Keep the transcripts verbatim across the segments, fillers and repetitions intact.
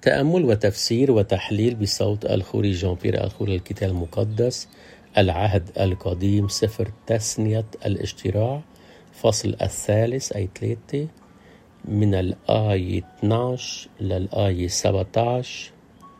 تأمل وتفسير وتحليل بصوت الخوري جان بيير الخوري الكتاب المقدس، العهد القديم، سفر تثنية الاشتراع، فصل الثالث أي ثلاثة، من الآية اثني عشر للآية سبعة عشر،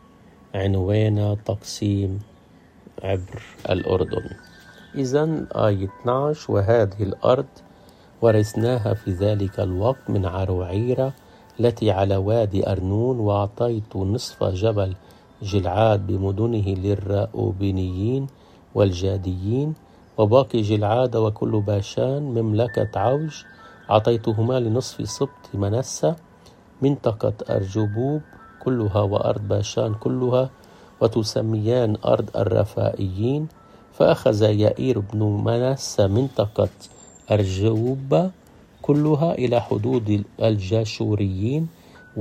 عنوان تقسيم عبر الأردن. إذن آية اثني عشر: وهذه الأرض ورثناها في ذلك الوقت من عروعيرة التي على وادي أرنون، وأعطيت نصف جبل جلعاد بمدنه للرأوبينيين والجاديين، وباقي جلعاد وكل باشان مملكة عوج أعطيتهما لنصف سبط منسى، منطقة أرجبوب كلها وأرض باشان كلها، وتسميان أرض الرفائيين. فأخذ يائير بن منسى منطقة أرجوب كلها إلى حدود الجاشوريين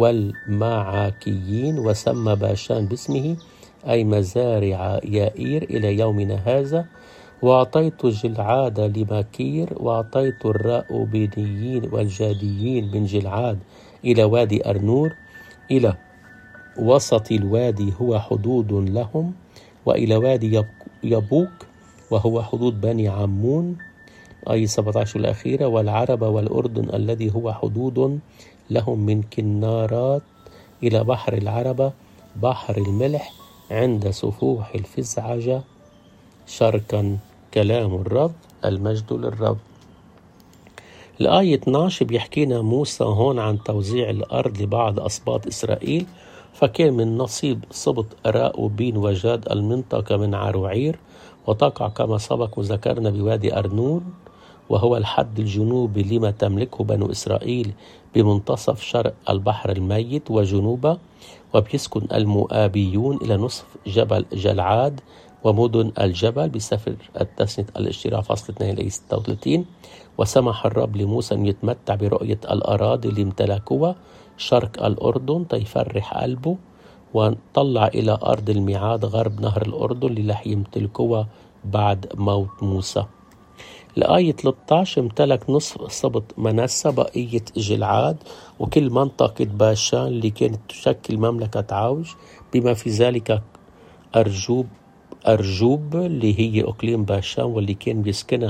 والمعاكيين، وسمى باشان باسمه أي مزارع يائير إلى يومنا هذا. وأعطيت جلعاد لماكير، وأعطيت الرأوبينيين والجاديين من جلعاد إلى وادي أرنور، إلى وسط الوادي هو حدود لهم، وإلى وادي يبوك وهو حدود بني عمون. آية سبعة عشر الأخيرة: والعرب والأردن الذي هو حدود لهم من كنارات إلى بحر العربة بحر الملح عند سفوح الفزعجة شرقا. كلام الرب، المجد للرب. الآية اثني عشر بيحكينا موسى هون عن توزيع الأرض لبعض أسباط إسرائيل، فكان من نصيب سبط راؤوبين وجاد المنطقة من عروعير، وتقع كما سبق وذكرنا بوادي أرنون، وهو الحد الجنوبي لما تملكه بنو إسرائيل بمنتصف شرق البحر الميت وجنوبه. وبيسكن المؤابيون إلى نصف جبل جلعاد ومدن الجبل بسفر التثنية الاشتراع فصل اثنين إلى ستة وثلاثين. وسمح الرب لموسى أن يتمتع برؤية الأراضي اللي امتلكوها شرق الأردن تيفرح قلبه، وطلع إلى أرض الميعاد غرب نهر الأردن اللي رح يمتلكوها بعد موت موسى. الآية ثلاثة عشر: امتلك نصف سبط منسى بقية جلعاد وكل منطقة باشان اللي كانت تشكل مملكة عوج، بما في ذلك أرجوب أرجوب اللي هي أقليم باشان واللي كان بيسكنها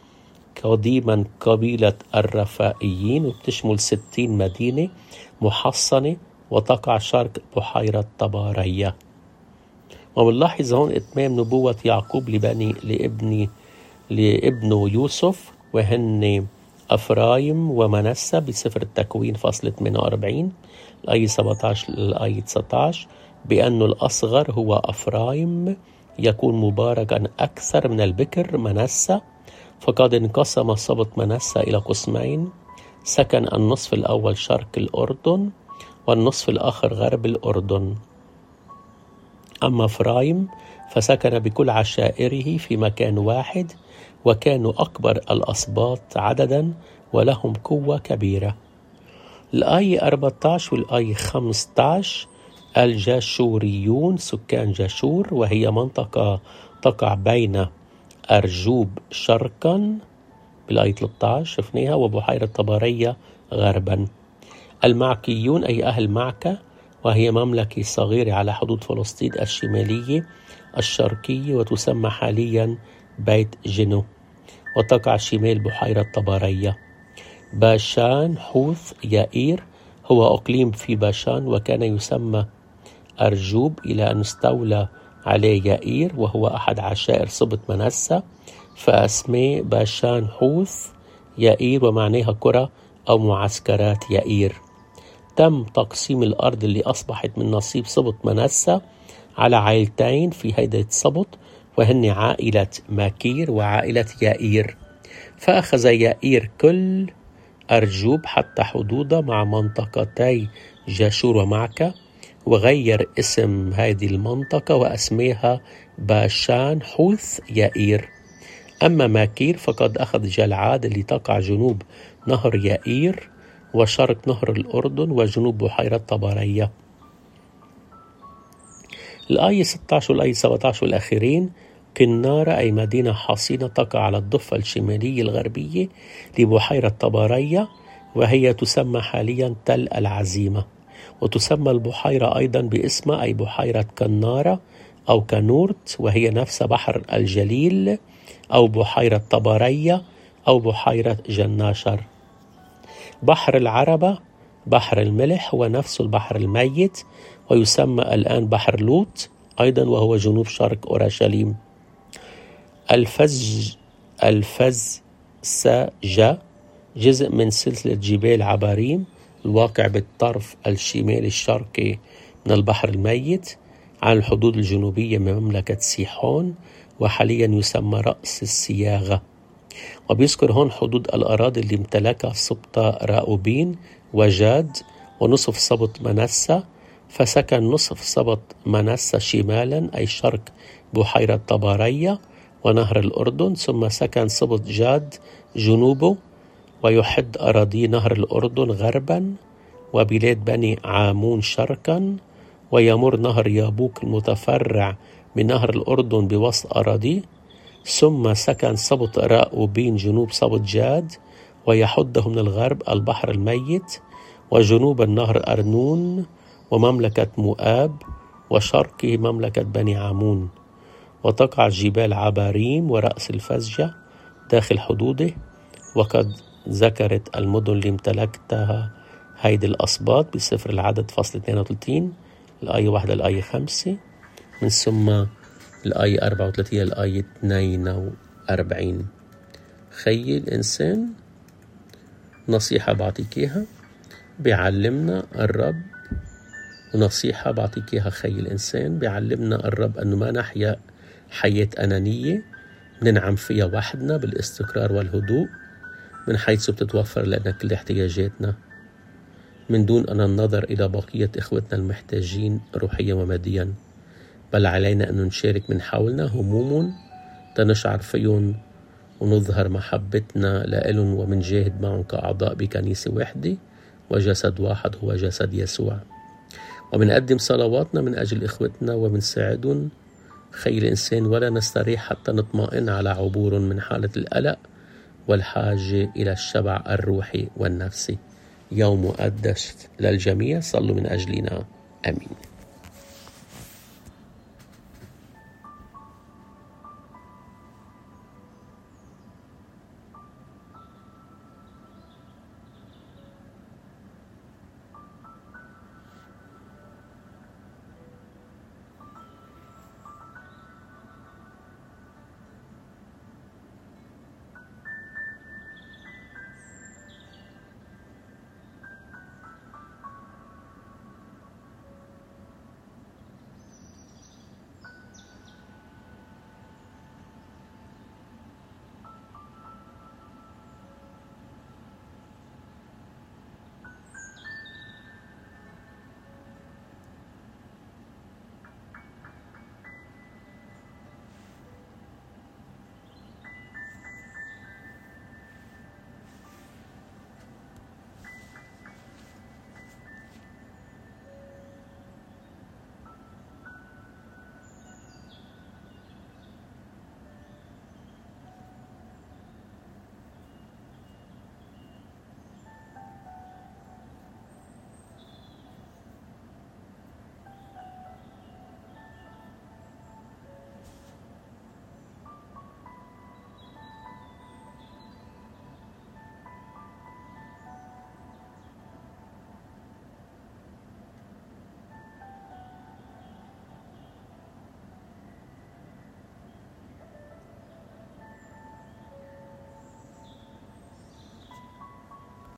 قديما قبيلة الرفائيين، وبتشمل ستين مدينة محصنة وتقع شرق بحيرة طبارية. وبنلاحظ هون إتمام نبوة يعقوب لبني لابني لابنه يوسف وهن أفرايم ومنسى بسفر التكوين فصل ثمانية وأربعين الآية سبعة عشر للآية تسعة عشر، بأن الأصغر هو أفرايم يكون مباركا أكثر من البكر منسى، فقد انقسم سبط منسى إلى قسمين، سكن النصف الأول شرق الأردن والنصف الآخر غرب الأردن. أما أفرايم فسكن بكل عشائره في مكان واحد، وكانوا أكبر الأسباط عددا ولهم قوة كبيرة. الآية أربعة عشر والآية خمسة عشر: الجاشوريون سكان جاشور، وهي منطقة تقع بين أرجوب شرقا بالآية ثلاثة عشر شفناها، وبحيرة طبرية غربا. المعكيون أي أهل معكة، وهي مملكة صغيرة على حدود فلسطين الشمالية الشرقية، وتسمى حاليا بيت جنو، وتقع شمال بحيرة طبرية. باشان حوث يائير هو أقليم في باشان، وكان يسمى أرجوب إلى أن استولى عليه يائير، وهو أحد عشائر سبط منسى، فأسماه باشان حوث يائير، ومعناها قرى أو معسكرات يائير. تم تقسيم الأرض اللي أصبحت من نصيب سبط منسى على عائلتين في هيدا السبط، وهن عائلة ماكير وعائلة يائير. فأخذ يائير كل أرجوب حتى حدوده مع منطقتي جاشور ومعكة، وغير اسم هذه المنطقة وأسميها باشان حوث يائير. أما ماكير فقد أخذ جلعاد اللي تقع جنوب نهر يائير وشرق نهر الأردن وجنوب بحيرة طبرية. الآية ستة عشر والآية سبعة عشر الأخيرين: كنارة أي مدينة حصينة تقع على الضفة الشمالية الغربية لبحيرة طبرية، وهي تسمى حاليا تل العزيمة. وتسمى البحيرة أيضا باسمها أي بحيرة كنارة أو كانورت، وهي نفس بحر الجليل، أو بحيرة طبرية، أو بحيرة جناشر. بحر العربة بحر الملح هو نفس البحر الميت، ويسمى الآن بحر لوط أيضا، وهو جنوب شرق أورشليم. الفزج الفزسجة جزء من سلسلة جبال عباريم الواقع بالطرف الشمالي الشرقي من البحر الميت على الحدود الجنوبية من مملكة سيحون، وحاليا يسمى رأس السياغة. وبيذكر هون حدود الأراضي اللي امتلكها سبط راؤوبين وجاد ونصف سبط منسى، فسكن نصف سبط منسى شمالا أي شرق بحيرة طبرية ونهر الأردن، ثم سكن سبط جاد جنوبه، ويحد أراضي نهر الأردن غربا وبلاد بني عامون شرقا، ويمر نهر يابوك المتفرع من نهر الأردن بوسط أراضيه، ثم سكن سبط راؤوبين جنوب سبط جاد، ويحده من الغرب البحر الميت وجنوب النهر أرنون ومملكة مؤاب، وشرقه مملكة بني عامون. وتقع جبال عباريم ورأس الفزجة داخل حدوده، وقد ذكرت المدن اللي امتلكتها هيدي الأسباط بسفر العدد فصل اثنين وثلاثين الآية واحد الآية خمسة، من ثم الآية أربعة وثلاثين الآية اثنين وأربعين. خي الإنسان نصيحة بعطيك إياها بيعلمنا الرب، ونصيحة بعطيك إياها خي الإنسان بيعلمنا الرب أنه ما نحيا حياة أنانية ننعم فيها وحدنا بالاستقرار والهدوء من حيث بتتوفر لنا كل احتياجاتنا من دون أن النظر إلى بقية إخوتنا المحتاجين روحيا وماديا، بل علينا أن نشارك من حولنا هموم تنشعر فيهم ونظهر محبتنا لهم، ومنجاهد معهم كأعضاء بكنيسة واحدة وجسد واحد هو جسد يسوع، ومنقدم صلواتنا من أجل إخوتنا ومنساعدهم خي الإنسان، ولا نستريح حتى نطمئن على عبور من حالة القلق والحاجة إلى الشبع الروحي والنفسي. يوم مقدس للجميع، صلوا من أجلنا، آمين.